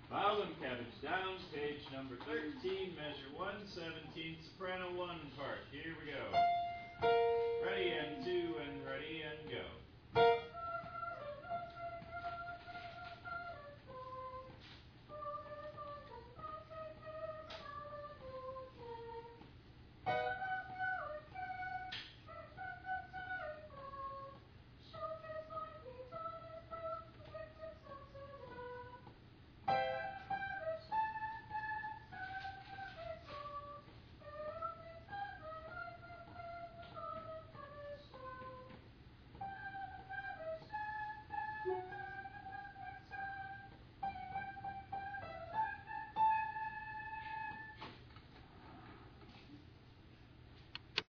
Violin cabbage down, page number 13, measure 1/17, soprano 1 part. Here we go. Ready and 2 and ready and go.